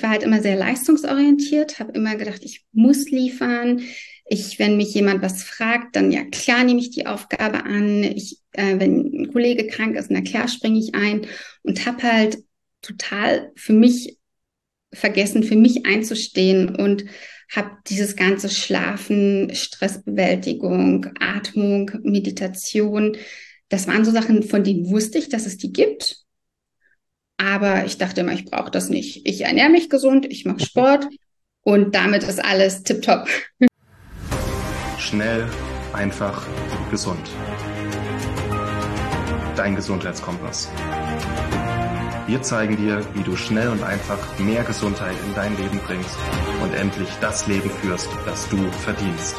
ich war halt immer sehr leistungsorientiert, habe immer gedacht, ich muss liefern. Wenn mich jemand was fragt, dann ja klar nehme ich die Aufgabe an. Wenn ein Kollege krank ist, na klar springe ich ein und habe halt total für mich vergessen, für mich einzustehen und habe dieses ganze Schlafen, Stressbewältigung, Atmung, Meditation, das waren so Sachen, von denen wusste ich, dass es die gibt. Aber ich dachte immer, ich brauche das nicht. Ich ernähre mich gesund, ich mache Sport und damit ist alles tipptopp. Schnell, einfach, gesund. Dein Gesundheitskompass. Wir zeigen dir, wie du schnell und einfach mehr Gesundheit in dein Leben bringst und endlich das Leben führst, das du verdienst.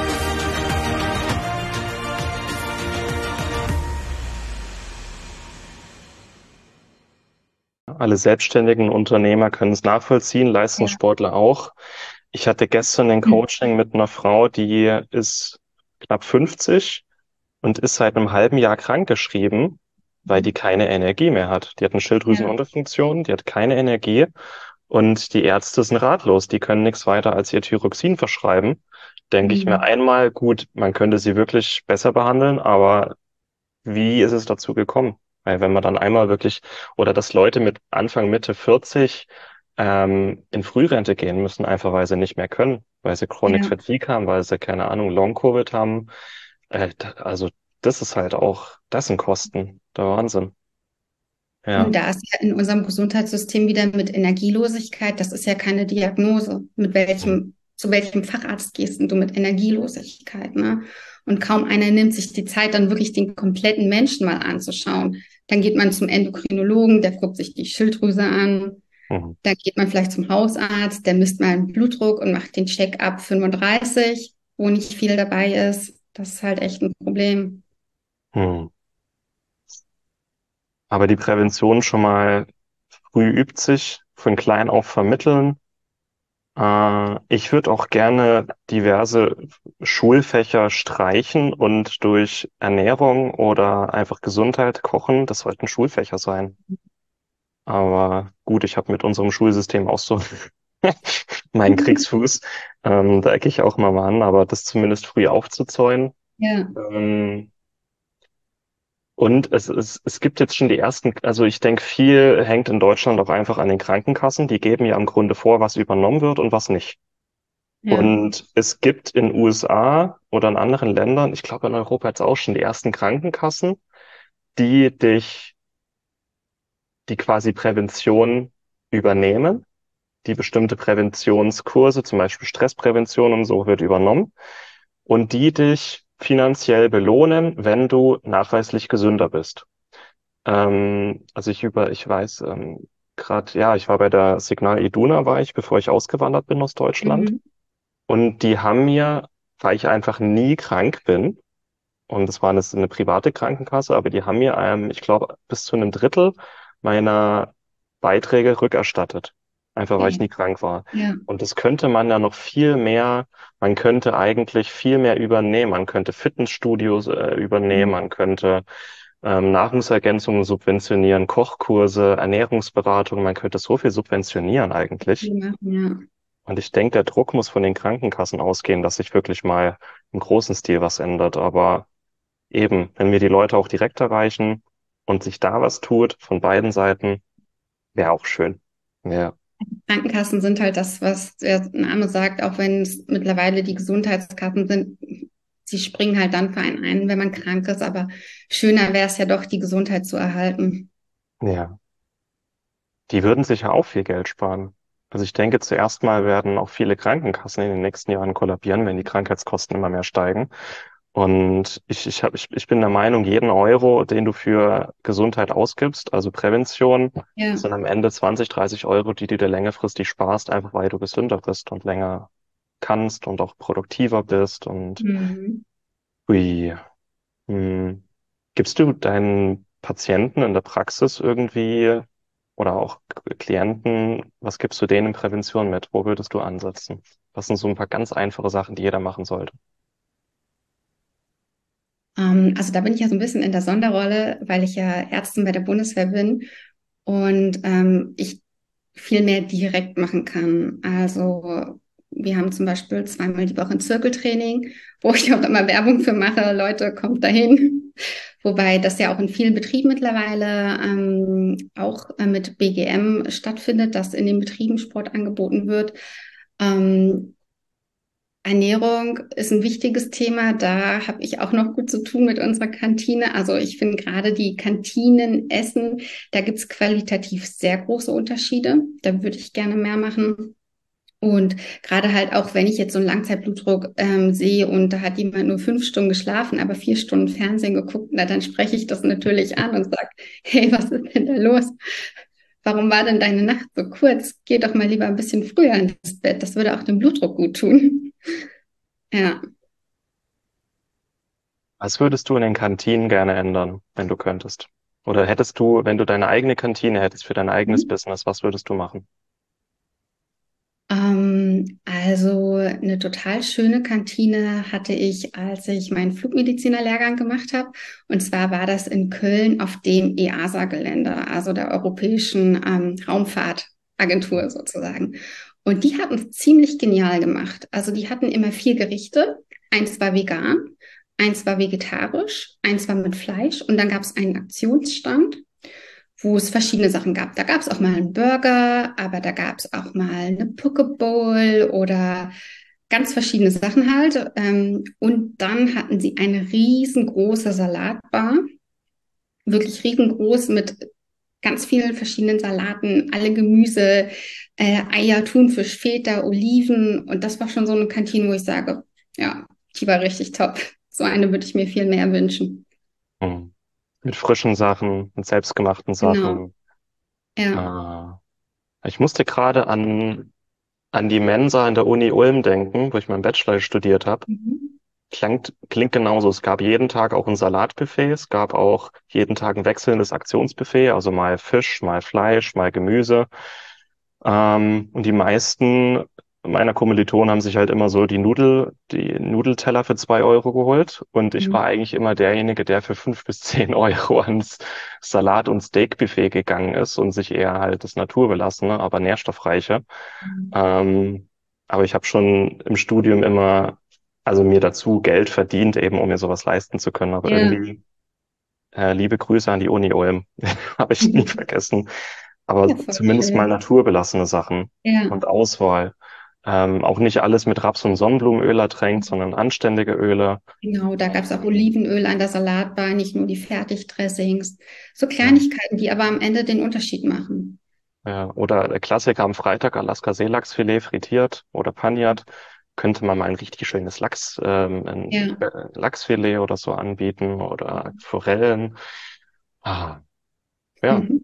Alle selbstständigen Unternehmer können es nachvollziehen, Ja. Leistungssportler auch. Ich hatte gestern ein Coaching mit einer Frau, die ist knapp 50 und ist seit einem halben Jahr krankgeschrieben, weil die keine Energie mehr hat. Die hat eine Ja. Schilddrüsenunterfunktion, die hat keine Energie und die Ärzte sind ratlos. Die können nichts weiter als ihr Thyroxin verschreiben. Denke ich mir Mhm. einmal, gut, man könnte sie wirklich besser behandeln, aber wie ist es dazu gekommen? Weil wenn man dann einmal wirklich, oder dass Leute mit Anfang, Mitte 40 in Frührente gehen müssen, einfach weil sie nicht mehr können, weil sie Chronic Ja. Fatigue haben, weil sie, keine Ahnung, Long-Covid haben. Also das ist halt auch, das sind Kosten, der Wahnsinn. Und Ja. da ist ja in unserem Gesundheitssystem wieder mit Energielosigkeit, das ist ja keine Diagnose. Zu welchem Facharzt gehst denn du mit Energielosigkeit, ne? Und kaum einer nimmt sich die Zeit, dann wirklich den kompletten Menschen mal anzuschauen. Dann geht man zum Endokrinologen, der guckt sich die Schilddrüse an. Mhm. Dann geht man vielleicht zum Hausarzt, der misst mal den Blutdruck und macht den Check-up 35, wo nicht viel dabei ist. Das ist halt echt ein Problem. Hm. Aber die Prävention schon mal früh übt sich, von klein auf vermitteln. Ich würde auch gerne diverse Schulfächer streichen und durch Ernährung oder einfach Gesundheit kochen. Das sollten Schulfächer sein. Aber gut, ich habe mit unserem Schulsystem auch so meinen Kriegsfuß. Da ecke ich auch mal an, aber das zumindest früh aufzuzäunen. Ja, Ähm, und es gibt jetzt schon die ersten, also ich denke, viel hängt in Deutschland auch einfach an den Krankenkassen. Die geben ja im Grunde vor, was übernommen wird und was nicht. ja. Und es gibt in USA oder in anderen Ländern, ich glaube in Europa jetzt auch schon die ersten Krankenkassen, die dich, die quasi Prävention übernehmen, die bestimmte Präventionskurse, zum Beispiel Stressprävention und so, wird übernommen und die dich finanziell belohnen, wenn du nachweislich gesünder bist. Ich weiß, gerade, ja, ich war bei der Signal Iduna, war ich, bevor ich ausgewandert bin aus Deutschland. Mhm. Und die haben mir, weil ich einfach nie krank bin, und das war eine private Krankenkasse, aber die haben mir, ich glaube, bis zu einem Drittel meiner Beiträge rückerstattet. Einfach weil ich Okay. nie krank war. Ja. Und das könnte man ja noch viel mehr, man könnte eigentlich viel mehr übernehmen. Man könnte Fitnessstudios übernehmen, man könnte Nahrungsergänzungen subventionieren, Kochkurse, Ernährungsberatung, man könnte so viel subventionieren eigentlich. Ja. Ja. Und ich denke, der Druck muss von den Krankenkassen ausgehen, dass sich wirklich mal im großen Stil was ändert. Aber eben, wenn wir die Leute auch direkt erreichen und sich da was tut, von beiden Seiten, wäre auch schön. Ja, Krankenkassen sind halt das, was der Name sagt, auch wenn es mittlerweile die Gesundheitskassen sind. Sie springen halt dann für einen ein, wenn man krank ist. Aber schöner wäre es ja doch, die Gesundheit zu erhalten. ja. Die würden sicher auch viel Geld sparen. Also ich denke, zuerst mal werden auch viele Krankenkassen in den nächsten Jahren kollabieren, wenn die Krankheitskosten immer mehr steigen. Und ich bin der Meinung, jeden Euro, den du für Gesundheit ausgibst, also Prävention, Ja. sind am Ende 20, 30 Euro, die du dir längerfristig sparst, einfach weil du gesünder bist und länger kannst und auch produktiver bist. Und Mhm. hui, hm. Gibst du deinen Patienten in der Praxis irgendwie oder auch Klienten, was gibst du denen in Prävention mit? Wo würdest du ansetzen? Was sind so ein paar ganz einfache Sachen, die jeder machen sollte? Also da bin ich ja so ein bisschen in der Sonderrolle, weil ich ja Ärztin bei der Bundeswehr bin. Und ich viel mehr direkt machen kann. Also wir haben zum Beispiel zweimal die Woche ein Zirkeltraining, wo ich auch immer Werbung für mache. Leute, kommt dahin. Wobei das ja auch in vielen Betrieben mittlerweile auch mit BGM stattfindet, dass in den Betrieben Sport angeboten wird. Ähm, Ernährung ist ein wichtiges Thema. Da habe ich auch noch gut zu tun mit unserer Kantine. Also ich finde gerade die Kantinenessen, da gibt es qualitativ sehr große Unterschiede. Da würde ich gerne mehr machen. Und gerade halt auch, wenn ich jetzt so einen Langzeitblutdruck sehe und da hat jemand nur 5 Stunden geschlafen, aber 4 Stunden Fernsehen geguckt, na, dann spreche ich das natürlich an und sage, hey, was ist denn da los? Warum war denn deine Nacht so kurz? Geh doch mal lieber ein bisschen früher ins Bett. Das würde auch dem Blutdruck gut tun. Ja. Was würdest du in den Kantinen gerne ändern, wenn du könntest? Oder hättest du, wenn du deine eigene Kantine hättest für dein eigenes Mhm. Business, was würdest du machen? Also eine total schöne Kantine hatte ich, als ich meinen Flugmedizinerlehrgang gemacht habe. Und zwar war das in Köln auf dem EASA-Gelände, also der Europäischen Raumfahrtagentur sozusagen. Und die hatten es ziemlich genial gemacht. Also die hatten immer 4 Gerichte. Eins war vegan, eins war vegetarisch, eins war mit Fleisch und dann gab es einen Aktionsstand, wo es verschiedene Sachen gab. Da gab es auch mal einen Burger, aber da gab es auch mal eine Pokeball oder ganz verschiedene Sachen halt. Und dann hatten sie eine riesengroße Salatbar, wirklich riesengroß mit ganz vielen verschiedenen Salaten, alle Gemüse, Eier, Thunfisch, Feta, Oliven. Und das war schon so eine Kantine, wo ich sage, ja, die war richtig top. So eine würde ich mir viel mehr wünschen. Hm. Mit frischen Sachen, mit selbstgemachten Genau, Sachen. ja. Äh, Ich musste gerade an die Mensa in der Uni Ulm denken, wo ich meinen Bachelor studiert habe. Mhm. Klingt genauso. Es gab jeden Tag auch ein Salatbuffet. Es gab auch jeden Tag ein wechselndes Aktionsbuffet, also mal Fisch, mal Fleisch, mal Gemüse. Und die meisten meiner Kommilitonen haben sich halt immer so die Nudelteller für 2 € geholt. Und ich Mhm. war eigentlich immer derjenige, der für 5 bis 10 € ans Salat- und Steakbuffet gegangen ist und sich eher halt das naturbelassene, aber nährstoffreiche. Ähm, aber ich habe schon im Studium immer, also mir dazu Geld verdient, eben um mir sowas leisten zu können. Aber Ja. irgendwie, liebe Grüße an die Uni Ulm, habe ich nie vergessen. Aber Ja, voll zumindest mal schön. naturbelassene Sachen Ja, und Auswahl. Auch nicht alles mit Raps- und Sonnenblumenöl ertränkt, sondern anständige Öle. genau. Da gab es auch Ähm, Olivenöl an der Salatbar, nicht nur die Fertigdressings. So ja, Kleinigkeiten, die aber am Ende den Unterschied machen. ja. Oder der Klassiker am Freitag, Alaska-Seelachsfilet frittiert oder paniert. Könnte man mal ein richtig schönes Ja. Lachsfilet oder so anbieten oder Forellen. Ah, ja. Mhm.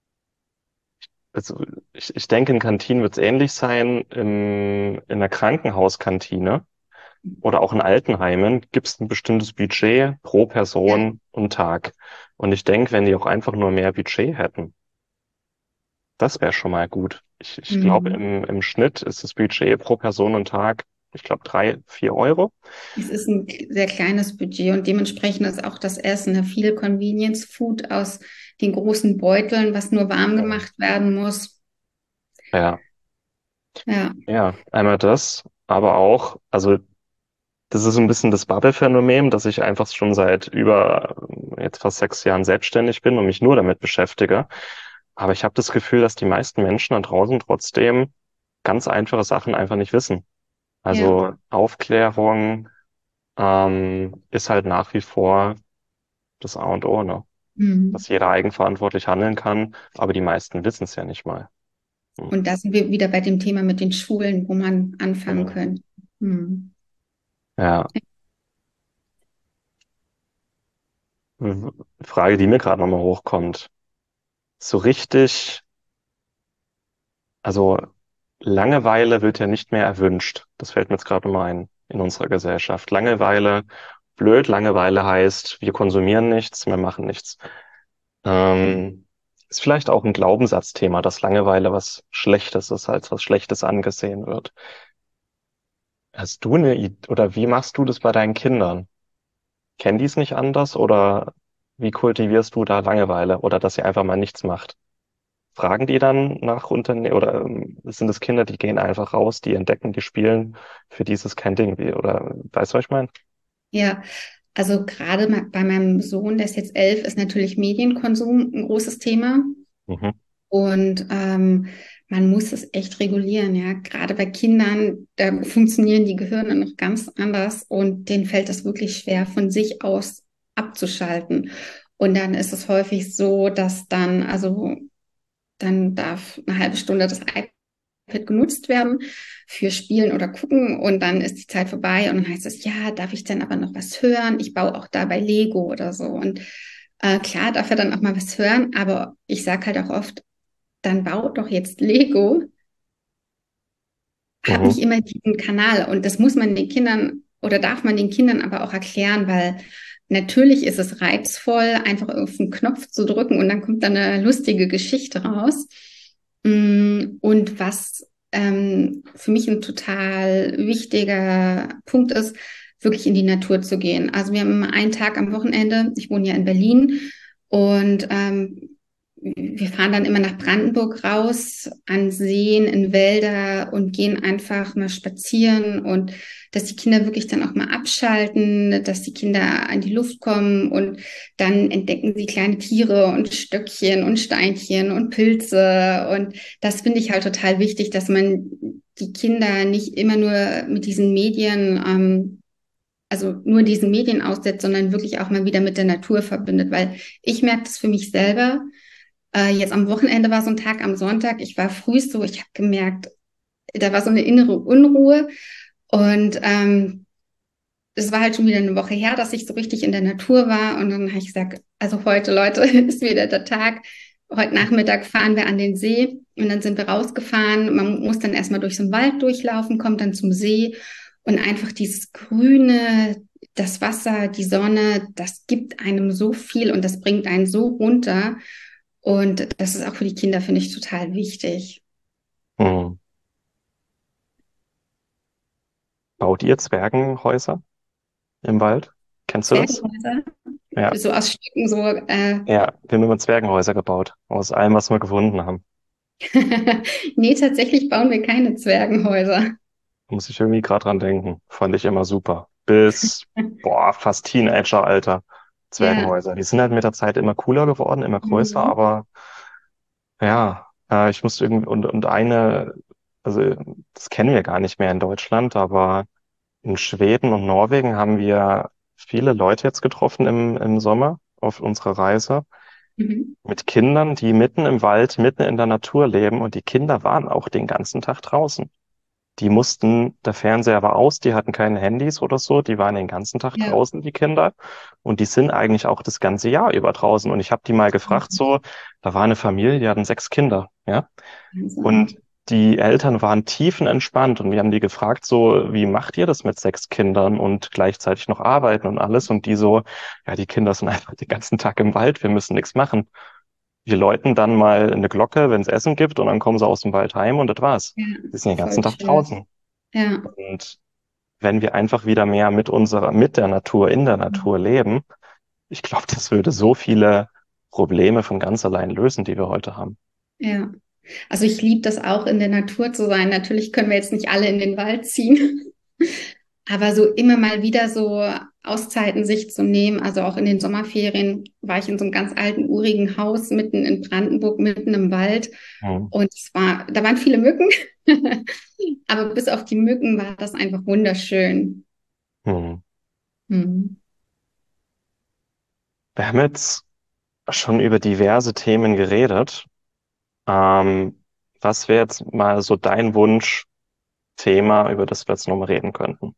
Also ich denke, in Kantinen wird es ähnlich sein. In der Krankenhauskantine oder auch in Altenheimen gibt es ein bestimmtes Budget pro Ja. Person und Tag. Und ich denke, wenn die auch einfach nur mehr Budget hätten, das wäre schon mal gut. Ich glaube, Mhm. im Schnitt ist das Budget pro Person und Tag, ich glaube, 3, 4 €. Es ist ein sehr kleines Budget und dementsprechend ist auch das Essen, ne, viel Convenience Food aus den großen Beuteln, was nur warm Mhm. gemacht werden muss. Ja, Ja. ja, einmal das, aber auch, also das ist so ein bisschen das Bubble-Phänomen, dass ich einfach schon seit über jetzt fast 6 Jahren selbstständig bin und mich nur damit beschäftige. Aber ich habe das Gefühl, dass die meisten Menschen da draußen trotzdem ganz einfache Sachen einfach nicht wissen. Ja. Also Aufklärung ist halt nach wie vor das A und O, ne? Mhm. Dass jeder eigenverantwortlich handeln kann, aber die meisten wissen es ja nicht mal. Hm. Und da sind wir wieder bei dem Thema mit den Schulen, wo man anfangen Genau. könnte. Mhm. Ja, Frage, die mir gerade nochmal hochkommt. So richtig, also Langeweile wird ja nicht mehr erwünscht. Das fällt mir jetzt gerade mal ein in unserer Gesellschaft. Langeweile, blöd, Langeweile heißt, wir konsumieren nichts, wir machen nichts. Ist vielleicht auch ein Glaubenssatzthema, dass Langeweile was Schlechtes ist, als was Schlechtes angesehen wird. Hast du eine Idee, oder wie machst du das bei deinen Kindern? Kennen die es nicht anders oder wie kultivierst du da Langeweile oder dass ihr einfach mal nichts macht? fragen die dann nach Unternehmen oder sind es Kinder, die gehen einfach raus, die entdecken, die spielen, für die ist es kein Ding, wie, oder weißt du, was ich meine? Ja, also gerade bei meinem Sohn, der ist jetzt 11, ist natürlich Medienkonsum ein großes Thema. Mhm. Und man muss es echt regulieren, ja. Gerade bei Kindern, da funktionieren die Gehirne noch ganz anders und denen fällt es wirklich schwer, von sich aus abzuschalten. Und dann ist es häufig so, dass dann darf eine halbe Stunde das iPad genutzt werden für Spielen oder Gucken und dann ist die Zeit vorbei und dann heißt es, ja, darf ich dann aber noch was hören? Ich baue auch dabei Lego oder so. Und klar darf er dann auch mal was hören, aber ich sage halt auch oft, dann baut doch jetzt Lego, hab Mhm. nicht immer diesen Kanal. Und das muss man den Kindern oder darf man den Kindern aber auch erklären, weil natürlich ist es reizvoll, einfach auf den Knopf zu drücken und dann kommt dann eine lustige Geschichte raus. Und was für mich ein total wichtiger Punkt ist, wirklich in die Natur zu gehen. Also wir haben immer einen Tag am Wochenende, ich wohne ja in Berlin und wir fahren dann immer nach Brandenburg raus, an Seen, in Wälder und gehen einfach mal spazieren und dass die Kinder wirklich dann auch mal abschalten, dass die Kinder an die Luft kommen und dann entdecken sie kleine Tiere und Stöckchen und Steinchen und Pilze und das finde ich halt total wichtig, dass man die Kinder nicht immer nur mit diesen Medien also nur diesen Medien aussetzt, sondern wirklich auch mal wieder mit der Natur verbindet, weil ich merke das für mich selber, jetzt am Wochenende war so ein Tag am Sonntag. Ich war früh so, ich habe gemerkt, da war so eine innere Unruhe. Und es war halt schon wieder eine Woche her, dass ich so richtig in der Natur war. Und dann habe ich gesagt, also heute, Leute, ist wieder der Tag. Heute Nachmittag fahren wir an den See und dann sind wir rausgefahren. Man muss dann erstmal durch so einen Wald durchlaufen, kommt dann zum See und einfach dieses Grüne, das Wasser, die Sonne, das gibt einem so viel und das bringt einen so runter. Und das ist auch für die Kinder, finde ich, total wichtig. Mhm. Baut ihr Zwergenhäuser im Wald? Kennst du das? Zwergenhäuser, Ja. so aus Stücken, so. Ja, wir haben immer Zwergenhäuser gebaut, aus allem, was wir gefunden haben. Nee, tatsächlich bauen wir keine Zwergenhäuser. Muss ich irgendwie gerade dran denken. Fand ich immer super. Bis, boah, fast Teenager-Alter. Ja. Zwergenhäuser. Die sind halt mit der Zeit immer cooler geworden, immer größer, Mhm. aber ja, ich musste irgendwie, und eine, also das kennen wir gar nicht mehr in Deutschland, aber in Schweden und Norwegen haben wir viele Leute jetzt getroffen im Sommer auf unserer Reise Mhm. mit Kindern, die mitten im Wald, mitten in der Natur leben und die Kinder waren auch den ganzen Tag draußen. Die mussten, der Fernseher war aus, die hatten keine Handys oder so, die waren den ganzen Tag Ja. draußen, die Kinder. Und die sind eigentlich auch das ganze Jahr über draußen. Und ich habe die mal gefragt, so, da war eine Familie, die hatten 6 Kinder, ja. Und Wahnsinn. die Eltern waren tiefenentspannt und wir haben die gefragt, so, wie macht ihr das mit 6 Kindern und gleichzeitig noch arbeiten und alles? Und die so, ja, die Kinder sind einfach den ganzen Tag im Wald, wir müssen nichts machen. Wir läuten dann mal eine Glocke, wenn es Essen gibt, und dann kommen sie aus dem Wald heim und das war's. Ja, Die sind den ganzen voll Tag schön. draußen. Ja. Und wenn wir einfach wieder mehr mit der Natur, in der Natur leben, ich glaube, das würde so viele Probleme von ganz allein lösen, die wir heute haben. Ja. Also ich liebe das auch, in der Natur zu sein. Natürlich können wir jetzt nicht alle in den Wald ziehen. Aber so immer mal wieder so Auszeiten sich zu nehmen, also auch in den Sommerferien war ich in so einem ganz alten, urigen Haus mitten in Brandenburg, mitten im Wald. Hm. Und da waren viele Mücken. Aber bis auf die Mücken war das einfach wunderschön. Hm. Hm. Wir haben jetzt schon über diverse Themen geredet. Ähm, Was wäre jetzt mal so dein Wunschthema, über das wir jetzt nochmal reden könnten?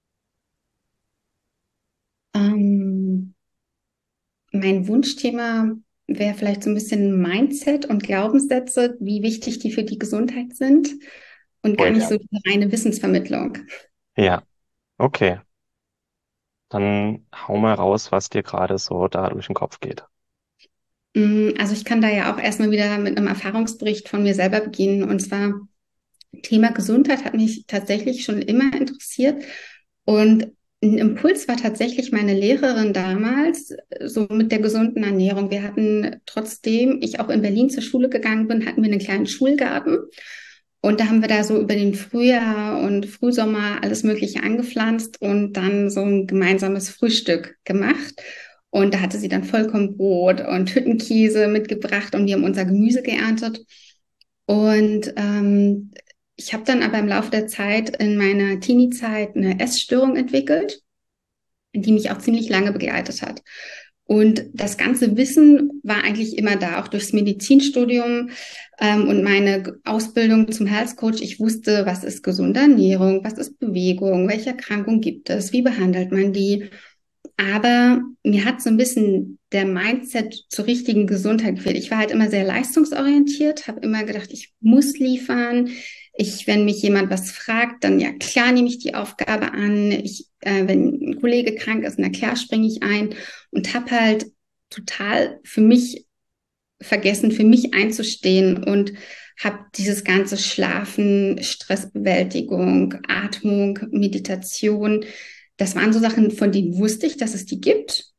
Ähm, Mein Wunschthema wäre vielleicht so ein bisschen Mindset und Glaubenssätze, wie wichtig die für die Gesundheit sind und gar Voll nicht so gern. die reine Wissensvermittlung. Ja, okay. Dann hau mal raus, was dir gerade so da durch den Kopf geht. Also ich kann da ja auch erstmal wieder mit einem Erfahrungsbericht von mir selber beginnen. Und zwar Thema Gesundheit hat mich tatsächlich schon immer interessiert. Und Ein Impuls war tatsächlich meine Lehrerin damals, so mit der gesunden Ernährung. Wir hatten, trotzdem ich auch in Berlin zur Schule gegangen bin, hatten wir einen kleinen Schulgarten. Und da haben wir da so über den Frühjahr und Frühsommer alles Mögliche angepflanzt und dann so ein gemeinsames Frühstück gemacht. Und da hatte sie dann Vollkornbrot und Hüttenkäse mitgebracht und wir haben unser Gemüse geerntet. Und ich habe dann aber im Laufe der Zeit in meiner Teenie-Zeit eine Essstörung entwickelt, die mich auch ziemlich lange begleitet hat. Und das ganze Wissen war eigentlich immer da, auch durchs Medizinstudium und meine Ausbildung zum Health Coach. Ich wusste, was ist gesunde Ernährung, was ist Bewegung, welche Erkrankung gibt es, wie behandelt man die. Aber mir hat so ein bisschen der Mindset zur richtigen Gesundheit gefehlt. Ich war halt immer sehr leistungsorientiert, habe immer gedacht, ich muss liefern. Wenn mich jemand was fragt, dann ja klar nehme ich die Aufgabe an. Wenn ein Kollege krank ist, na klar springe ich ein und habe halt total für mich vergessen, für mich einzustehen und habe dieses ganze Schlafen, Stressbewältigung, Atmung, Meditation, das waren so Sachen, von denen wusste ich, dass es die gibt.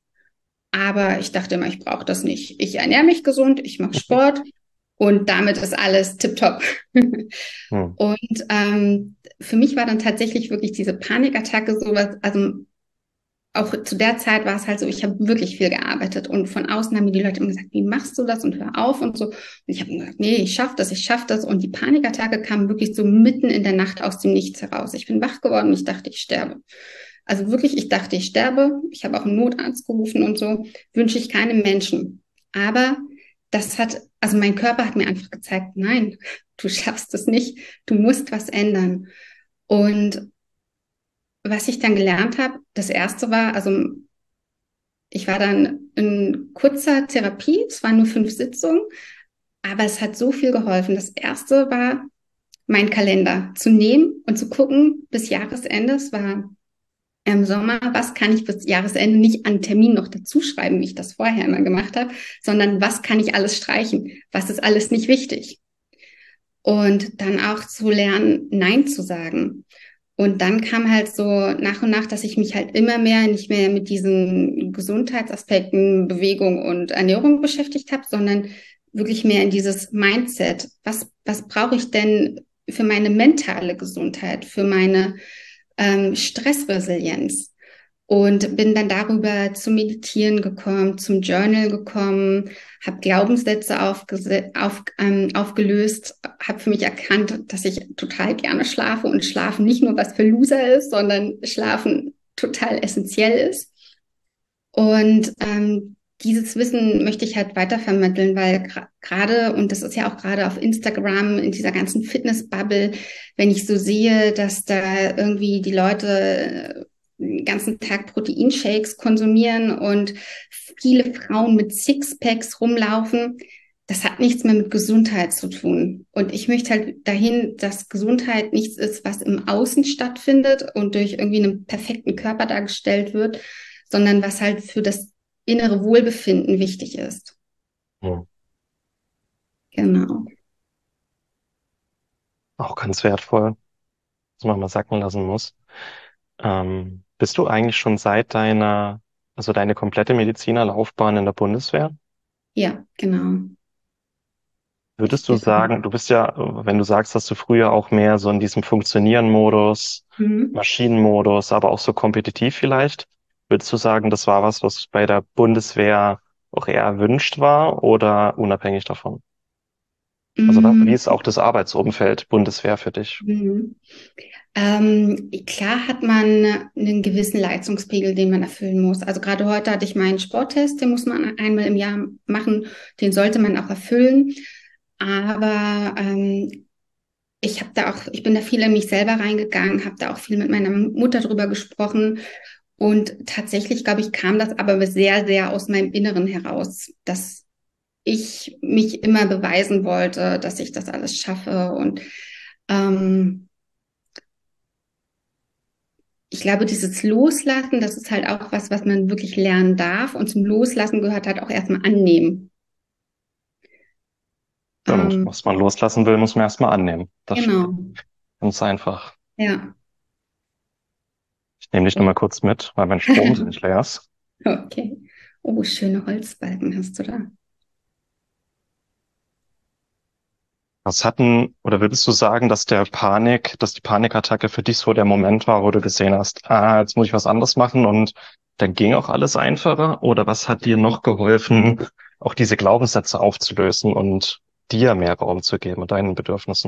Aber ich dachte immer, ich brauche das nicht. Ich ernähre mich gesund, ich mache Sport und damit ist alles tipptopp. Hm. Und für mich war dann tatsächlich wirklich diese Panikattacke sowas, also auch zu der Zeit war es halt so, ich habe wirklich viel gearbeitet und von außen haben mir die Leute immer gesagt, wie machst du das und hör auf und so. Und ich habe gesagt, nee, ich schaff das. Und die Panikattacke kam wirklich so mitten in der Nacht aus dem Nichts heraus. Ich bin wach geworden und ich dachte, ich sterbe. Also wirklich, ich dachte, ich sterbe. Ich habe auch einen Notarzt gerufen und so. Wünsche ich keinem Menschen. Aber also mein Körper hat mir einfach gezeigt, nein, du schaffst es nicht. Du musst was ändern. Und was ich dann gelernt habe, das erste war, also ich war dann in kurzer Therapie, es waren nur 5 Sitzungen, aber es hat so viel geholfen. Das erste war, meinen Kalender zu nehmen und zu gucken bis Jahresende. Es war im Sommer, was kann ich bis Jahresende nicht an Termin noch dazu schreiben, wie ich das vorher immer gemacht habe, sondern was kann ich alles streichen? Was ist alles nicht wichtig? Und dann auch zu lernen, Nein zu sagen. Und dann kam halt so nach und nach, dass ich mich halt immer mehr nicht mehr mit diesen Gesundheitsaspekten, Bewegung und Ernährung beschäftigt habe, sondern wirklich mehr in dieses Mindset. Was brauche ich denn für meine mentale Gesundheit, für meine Stressresilienz? Und bin dann darüber zum Meditieren gekommen, zum Journal gekommen, habe Glaubenssätze aufgelöst, habe für mich erkannt, dass ich total gerne schlafe und Schlafen nicht nur was für Loser ist, sondern Schlafen total essentiell ist. Und dieses Wissen möchte ich halt weitervermitteln, weil gerade, und das ist ja auch gerade auf Instagram, in dieser ganzen Fitness-Bubble, wenn ich so sehe, dass da irgendwie die Leute den ganzen Tag Proteinshakes konsumieren und viele Frauen mit Sixpacks rumlaufen, das hat nichts mehr mit Gesundheit zu tun. Und ich möchte halt dahin, dass Gesundheit nichts ist, was im Außen stattfindet und durch irgendwie einen perfekten Körper dargestellt wird, sondern was halt für das innere Wohlbefinden wichtig ist. Hm. Genau. Auch ganz wertvoll, was man mal sacken lassen muss. Bist du eigentlich schon seit also deine komplette Medizinerlaufbahn in der Bundeswehr? Ja, genau. Ich Würdest du bin, sagen, du bist ja, wenn du sagst, dass du früher auch mehr so in diesem Funktionieren-Modus, mhm. Maschinenmodus, aber auch so kompetitiv vielleicht, würdest du sagen, das war was bei der Bundeswehr auch eher erwünscht war oder unabhängig davon? Also wie Mhm. ist auch das Arbeitsumfeld Bundeswehr für dich? Mhm. Klar hat man einen gewissen Leistungspegel, den man erfüllen muss. Also gerade heute hatte ich meinen Sporttest, den muss man einmal im Jahr machen, den sollte man auch erfüllen. Aber ich bin da viel in mich selber reingegangen, habe da auch viel mit meiner Mutter drüber gesprochen. Und tatsächlich, glaube ich, kam das aber sehr, sehr aus meinem Inneren heraus, dass ich mich immer beweisen wollte, dass ich das alles schaffe. Und ähm, ich glaube, dieses Loslassen, das ist halt auch was, was man wirklich lernen darf. Und zum Loslassen gehört halt auch erstmal annehmen. Stimmt, Ähm, was man loslassen will, muss man erstmal annehmen. Das stimmt. genau. Ganz einfach. Ja. nehme dich nochmal kurz mit, weil mein Strom ziemlich leer ist. Okay. Oh, schöne Holzbalken hast du da. Was hatten, oder würdest du sagen, dass die Panikattacke für dich so der Moment war, wo du gesehen hast, jetzt muss ich was anderes machen und dann ging auch alles einfacher? Oder was hat dir noch geholfen, auch diese Glaubenssätze aufzulösen und dir mehr Raum zu geben und deinen Bedürfnissen?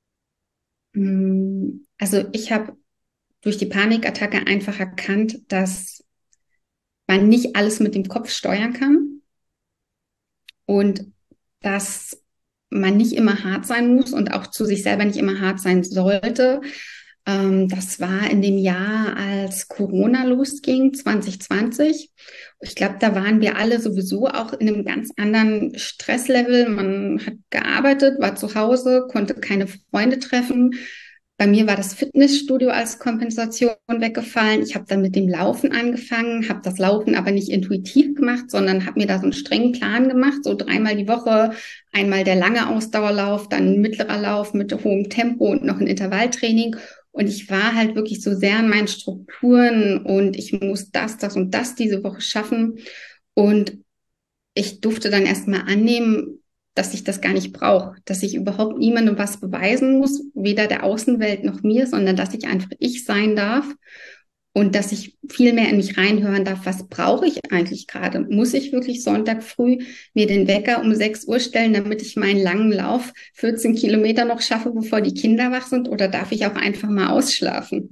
Also ich habe durch die Panikattacke einfach erkannt, dass man nicht alles mit dem Kopf steuern kann und dass man nicht immer hart sein muss und auch zu sich selber nicht immer hart sein sollte. Das war in dem Jahr, als Corona losging, 2020. Ich glaube, da waren wir alle sowieso auch in einem ganz anderen Stresslevel. Man hat gearbeitet, war zu Hause, konnte keine Freunde treffen. Bei mir war das Fitnessstudio als Kompensation weggefallen. Ich habe dann mit dem Laufen angefangen, habe das Laufen aber nicht intuitiv gemacht, sondern habe mir da so einen strengen Plan gemacht, so 3-mal die Woche, einmal der lange Ausdauerlauf, dann ein mittlerer Lauf mit hohem Tempo und noch ein Intervalltraining. Und ich war halt wirklich so sehr an meinen Strukturen und ich muss das und das diese Woche schaffen. Und ich durfte dann erstmal annehmen, dass ich das gar nicht brauche, dass ich überhaupt niemandem was beweisen muss, weder der Außenwelt noch mir, sondern dass ich einfach ich sein darf und dass ich viel mehr in mich reinhören darf, was brauche ich eigentlich gerade? Muss ich wirklich Sonntag früh mir den Wecker um 6 Uhr stellen, damit ich meinen langen Lauf 14 Kilometer noch schaffe, bevor die Kinder wach sind, oder darf ich auch einfach mal ausschlafen?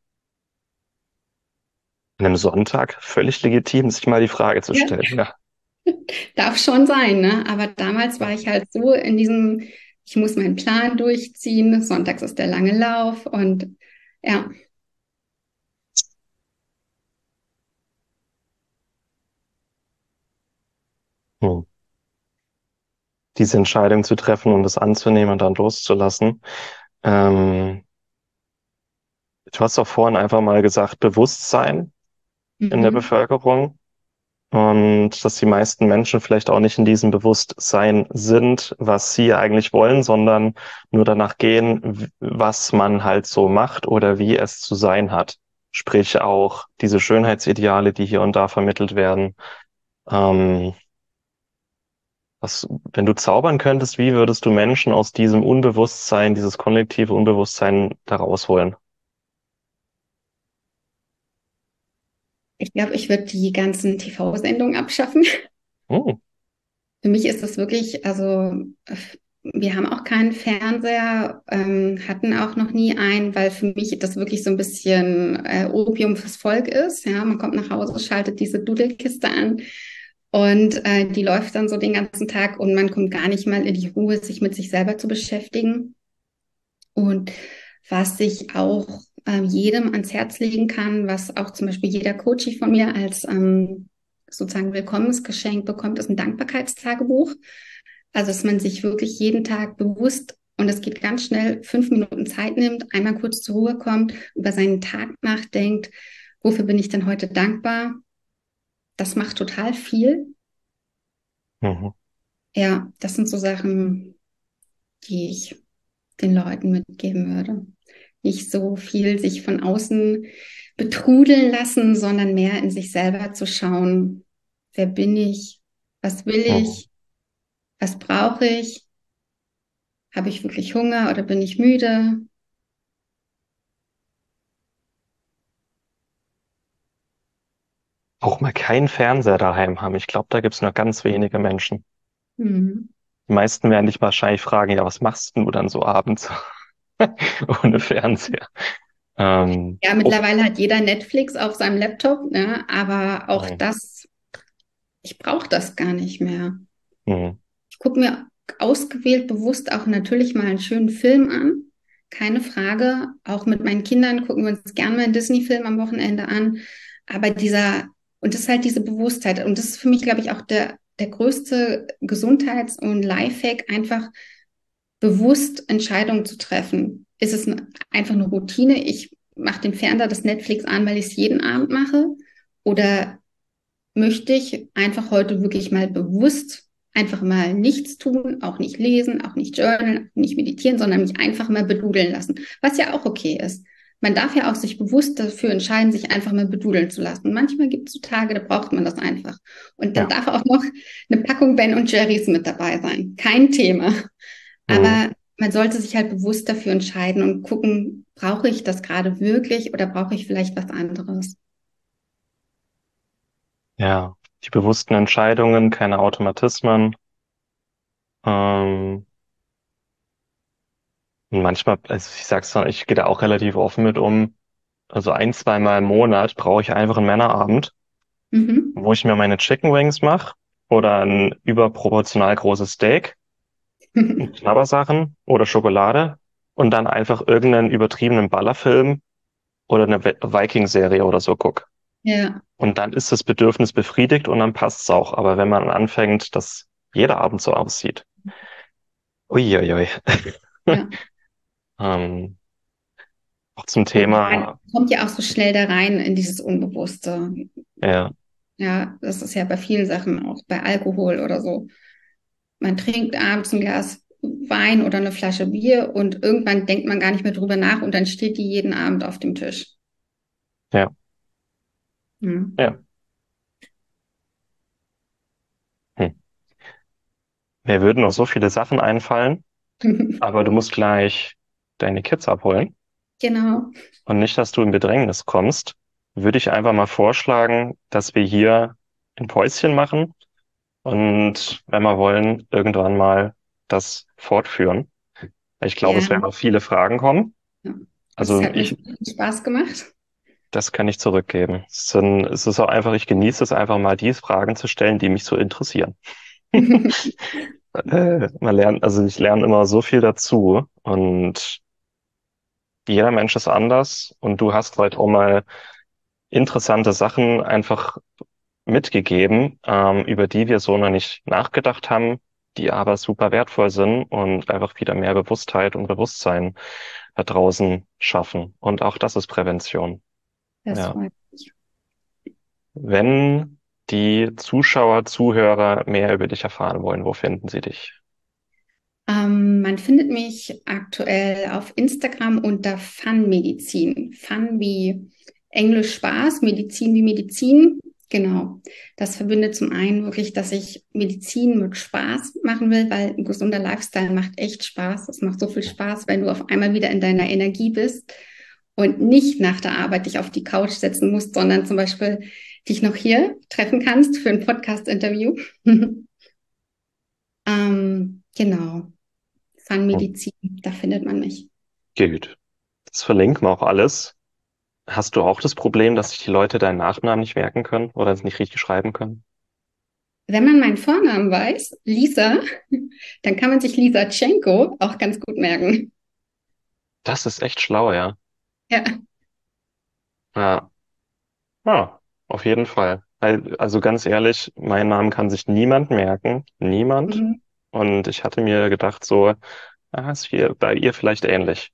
An einem Sonntag völlig legitim, sich mal die Frage zu Ja. stellen. Ja. Darf schon sein, ne? Aber damals war ich halt so in diesem, ich muss meinen Plan durchziehen. Sonntags ist der lange Lauf und ja, Hm. Diese Entscheidung zu treffen und das anzunehmen und dann loszulassen. Ähm, Du hast doch vorhin einfach mal gesagt, Bewusstsein in der mhm. Bevölkerung und dass die meisten Menschen vielleicht auch nicht in diesem Bewusstsein sind, was sie eigentlich wollen, sondern nur danach gehen, was man halt so macht oder wie es zu sein hat. Sprich auch diese Schönheitsideale, die hier und da vermittelt werden. Ähm, wenn du zaubern könntest, wie würdest du Menschen aus diesem Unbewusstsein, dieses kollektive Unbewusstsein da rausholen? Ich glaube, ich würde die ganzen TV-Sendungen abschaffen. Hm, Für mich ist das wirklich, also wir haben auch keinen Fernseher, hatten auch noch nie einen, weil für mich das wirklich so ein bisschen Opium fürs Volk ist. Ja, man kommt nach Hause, schaltet diese Dudelkiste an und die läuft dann so den ganzen Tag und man kommt gar nicht mal in die Ruhe, sich mit sich selber zu beschäftigen. Und was ich auch jedem ans Herz legen kann, was auch zum Beispiel jeder Coachie von mir als sozusagen Willkommensgeschenk bekommt, ist ein Dankbarkeitstagebuch. Also, dass man sich wirklich jeden Tag bewusst, und es geht ganz schnell, 5 Minuten Zeit nimmt, einmal kurz zur Ruhe kommt, über seinen Tag nachdenkt, wofür bin ich denn heute dankbar? Das macht total viel. mhm. Ja, das sind so Sachen, die ich den Leuten mitgeben würde. Nicht so viel sich von außen betrudeln lassen, sondern mehr in sich selber zu schauen. Wer bin ich? Was will Mhm. ich? Was brauche ich? Habe ich wirklich Hunger oder bin ich müde? Auch mal keinen Fernseher daheim haben. Ich glaube, da gibt's nur ganz wenige Menschen. Mhm. Die meisten werden dich wahrscheinlich fragen, ja, was machst denn du dann so abends ohne Fernseher? Ja, Oh, mittlerweile hat jeder Netflix auf seinem Laptop, ne? Aber auch mhm. das, ich brauche das gar nicht mehr. Mhm. Ich gucke mir ausgewählt bewusst auch natürlich mal einen schönen Film an. Keine Frage. Auch mit meinen Kindern gucken wir uns gerne mal einen Disney-Film am Wochenende an. Aber und das ist halt diese Bewusstheit. Und das ist für mich, glaube ich, auch der größte Gesundheits- und Lifehack, einfach bewusst Entscheidungen zu treffen. Ist es einfach eine Routine? Ich mache den Fernseher, das Netflix an, weil ich es jeden Abend mache? Oder möchte ich einfach heute wirklich mal bewusst einfach mal nichts tun, auch nicht lesen, auch nicht journalen, auch nicht meditieren, sondern mich einfach mal bedudeln lassen, was ja auch okay ist. man darf ja auch sich bewusst dafür entscheiden, sich einfach mal bedudeln zu lassen. Manchmal gibt es so Tage, da braucht man das einfach. Und dann Ja. darf auch noch eine Packung Ben und Jerry's mit dabei sein. Kein Thema. Mhm. Aber man sollte sich halt bewusst dafür entscheiden und gucken, brauche ich das gerade wirklich oder brauche ich vielleicht was anderes? Ja. Die bewussten Entscheidungen, keine Automatismen. Ähm, und manchmal, also ich sag's mal, ich gehe da auch relativ offen mit um. Also ein, zweimal im Monat brauche ich einfach einen Männerabend, Mhm. wo ich mir meine Chicken Wings mache oder ein überproportional großes Steak und Knabbersachen oder Schokolade und dann einfach irgendeinen übertriebenen Ballerfilm oder eine Viking-Serie oder so guck. Ja, Und dann ist das Bedürfnis befriedigt und dann passt's auch. Aber wenn man anfängt, dass jeder Abend so aussieht, uiuiui. ja. Ähm, auch zum Und man Thema, kommt ja auch so schnell da rein in dieses Unbewusste. ja, Ja, das ist ja bei vielen Sachen, auch bei Alkohol oder so. Man trinkt abends ein Glas Wein oder eine Flasche Bier und irgendwann denkt man gar nicht mehr drüber nach und dann steht die jeden Abend auf dem Tisch. ja, Ja. ja. Hm. Mir würden noch so viele Sachen einfallen, aber du musst gleich deine Kids abholen. Genau. Und nicht, dass du in Bedrängnis kommst, würde ich einfach mal vorschlagen, dass wir hier ein Päuschen machen und, wenn wir wollen, irgendwann mal das fortführen. Ich glaube, es Ja, werden noch viele Fragen kommen. ja. Es Also hat mir sehr viel Spaß gemacht. das kann ich zurückgeben. Es ist auch einfach, ich genieße es einfach mal, die Fragen zu stellen, die mich so interessieren. Man lernt, also ich lerne immer so viel dazu und jeder Mensch ist anders und du hast heute auch mal interessante Sachen einfach mitgegeben, über die wir so noch nicht nachgedacht haben, die aber super wertvoll sind und einfach wieder mehr Bewusstheit und Bewusstsein da draußen schaffen. Und auch das ist Prävention. Das Ja. freut mich. Wenn die Zuschauer, Zuhörer mehr über dich erfahren wollen, wo finden sie dich? Man findet mich aktuell auf Instagram unter Fun-Medizin. Fun wie Englisch Spaß, Medizin wie Medizin. Genau. Das verbindet zum einen wirklich, dass ich Medizin mit Spaß machen will, weil ein gesunder Lifestyle macht echt Spaß. Es macht so viel Spaß, wenn du auf einmal wieder in deiner Energie bist und nicht nach der Arbeit dich auf die Couch setzen musst, sondern zum Beispiel dich noch hier treffen kannst für ein Podcast-Interview. Genau. Fun-Medizin, da findet man mich. Gut. Das verlinken wir auch alles. Hast du auch das Problem, dass sich die Leute deinen Nachnamen nicht merken können oder es nicht richtig schreiben können? Wenn man meinen Vornamen weiß, Lisa, dann kann man sich Lisa Tschenko auch ganz gut merken. Das ist echt schlau, ja. Ja. Ja, ja, auf jeden Fall. Also ganz ehrlich, meinen Namen kann sich niemand merken. Niemand. Mhm. Und ich hatte mir gedacht, so, ist hier bei ihr vielleicht ähnlich.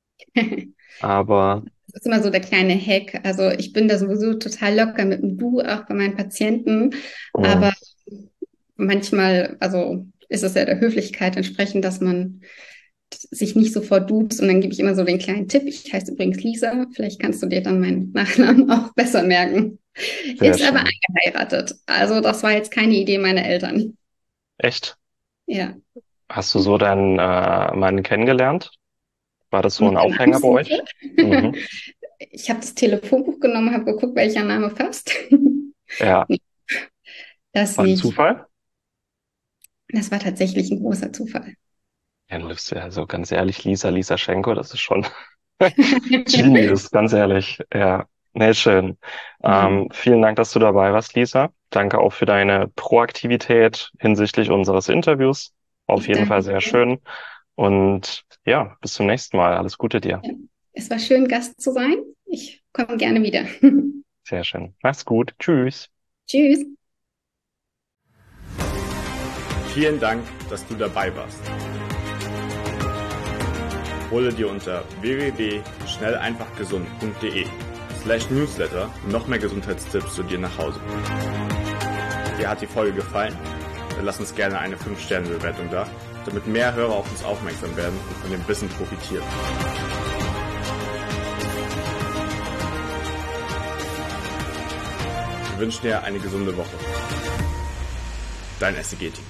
Aber Das ist immer so der kleine Hack. Also ich bin da sowieso total locker mit dem Du, auch bei meinen Patienten. mh, Aber manchmal, also ist es ja der Höflichkeit entsprechend, dass man sich nicht sofort duzt. Und dann gebe ich immer so den kleinen Tipp. Ich heiße übrigens Lisa. Vielleicht kannst du dir dann meinen Nachnamen auch besser merken. sehr Ist aber schön. eingeheiratet. Also das war jetzt keine Idee meiner Eltern. Echt? Ja. Hast du so deinen Mann kennengelernt? War das so Mit ein der Aufhänger bei Namenssuche. euch? Mhm. Ich habe das Telefonbuch genommen, habe geguckt, welcher Name passt. Ja, Nee, das war ein nicht. Zufall? Das war tatsächlich ein großer Zufall. Ja, du bist ja also ganz ehrlich, Lisa Schenko, das ist schon Genius, ganz ehrlich. Ja, nee, schön. Ja, Vielen Dank, dass du dabei warst, Lisa. Danke auch für deine Proaktivität hinsichtlich unseres Interviews. Auf ich jeden Fall danke sehr dir. schön. Und ja, bis zum nächsten Mal. Alles Gute dir. Ja. Es war schön, Gast zu sein. Ich komme gerne wieder. Sehr schön. Mach's gut. Tschüss. Tschüss. Vielen Dank, dass du dabei warst. Hole dir unter www.schnelleinfachgesund.de/Newsletter noch mehr Gesundheitstipps zu dir nach Hause. Dir hat die Folge gefallen? Dann lass uns gerne eine 5-Sterne-Bewertung da, damit mehr Hörer auf uns aufmerksam werden und von dem Wissen profitieren. wünschen dir eine gesunde Woche. Dein SEG-Team.